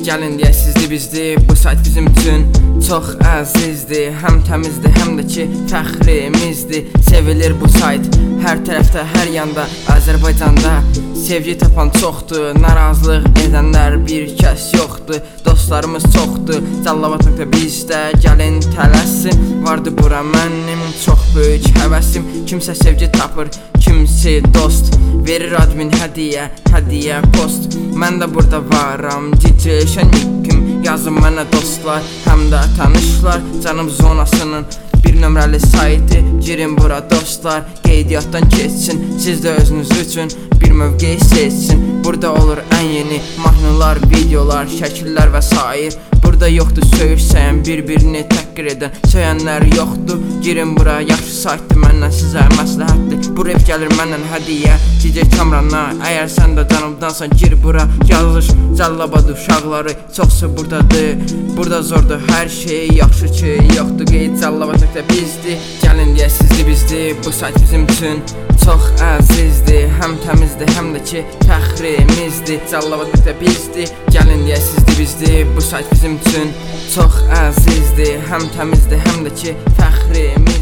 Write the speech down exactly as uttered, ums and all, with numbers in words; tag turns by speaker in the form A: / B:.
A: gəlin deyə sizdir bizdir. Bu sayt bizim üçün çox əzizdir. Həm təmizdir, həm də ki fəxrimizdir. Sevilir bu sayt hər tərəfdə, hər yanda. Azərbaycanda sevgi tapan çoxdur, narazılıq edənlər bir kəs yoxdur. Dostlarımız çoxdur, Cəllabad bizdə gəlin tələssin. Vardı bura mənim çox böyük həvəsim. Kimsə sevgi tapır, kimsə dost. Verir admin hədiyə, hədiyə post. Mən də burada varam, cici şənlikim. Yazın mənə dostlar, həm də tanışlar. Canım zonasının bir nömrəli saytı. Girin bura dostlar, qeydiyyatdan keçsin. Siz də özünüz üçün bir mövqeyi seçsin. Burada olur ən yeni mahnılar, videolar, şəkillər və sair. Burada yoxdur söyüşsəyən, bir-birini təhqir edən söyənlər yoxdur. Girin bura, yaxşı saytdır, məndən sizə məsləhətdir. Bu rep gəlir məndən hədiyə, D J Kamrana. Əgər sən də canımdansan, gir bura. Yazış Cəllabad uşaqları çoxsa buradadır. Burada zordur hər şey, yaxşı ki yoxdur. Qeyd Cəllabad bizdir, gəlin deyə sizdir bizdir. Bu sayt bizim üçün çox əzizdir. Həm təmizdir, həm də ki fəxrimizdir. Cəllabad bizdir, gəlin deyə sizdir bizdir. Bu sayt bizim üçün çox əzizdir. Həm təmizdir, həm də ki fəxrimizdir.